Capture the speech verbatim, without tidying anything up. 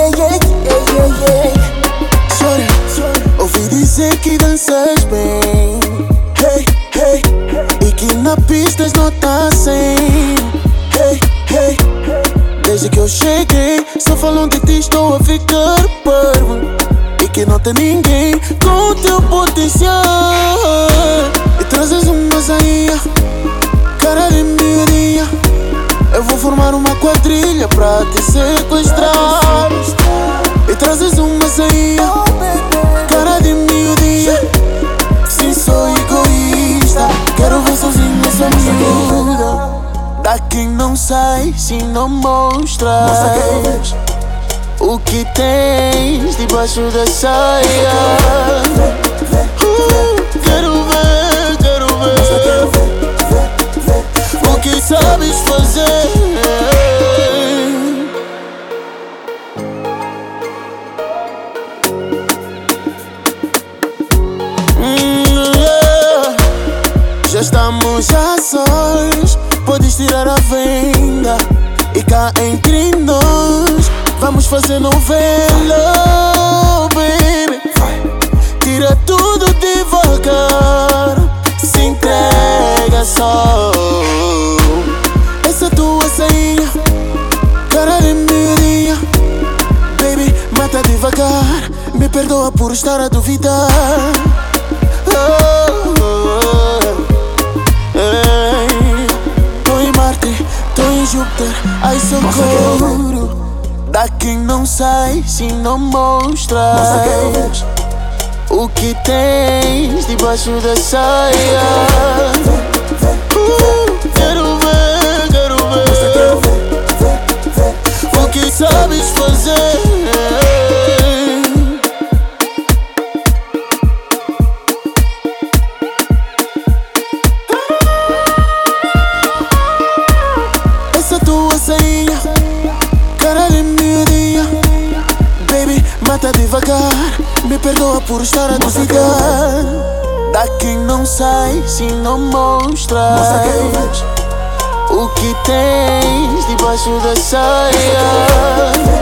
yeah, yeah, yeah, yeah. Chora, ouvi dizer que danças bem. Hey, hey, e que na pista as notas cem. Hey, hey, desde que eu cheguei, só falam de ti, estou a ficar parvo. E que não tem ninguém com o teu potencial. E trazes uma sainha, cara de miudinha. Eu vou formar uma quadrilha pra te sequestrar. E trazes uma sainha, cara de miudinha. Sim, sou egoísta, quero ver sozinho essa miúda. Dá quem não sai se não mostras o que tens debaixo da saia. uh, Quero ver, quero ver o que sabes fazer. hum, yeah. Já estamos a sós, podes tirar a venda. E cá entre nós vamos fazer novela, baby. Tira tudo devagar, se entrega só. Essa tua sainha, cara de miudinha. Baby, mata devagar, me perdoa por estar a duvidar. oh, oh, oh. Ei, tô em Marte, tô em Júpiter, ai socorro. Dá quem não sai se não mostras o que tens debaixo da saia. uh, Quero ver, quero ver o que sabes fazer. Essa tua sainha, cara de miudinha. Baby, mata devagar, me perdoa por estar a duvidar. Dá quem não sai se não mostras o que tens debaixo da saia.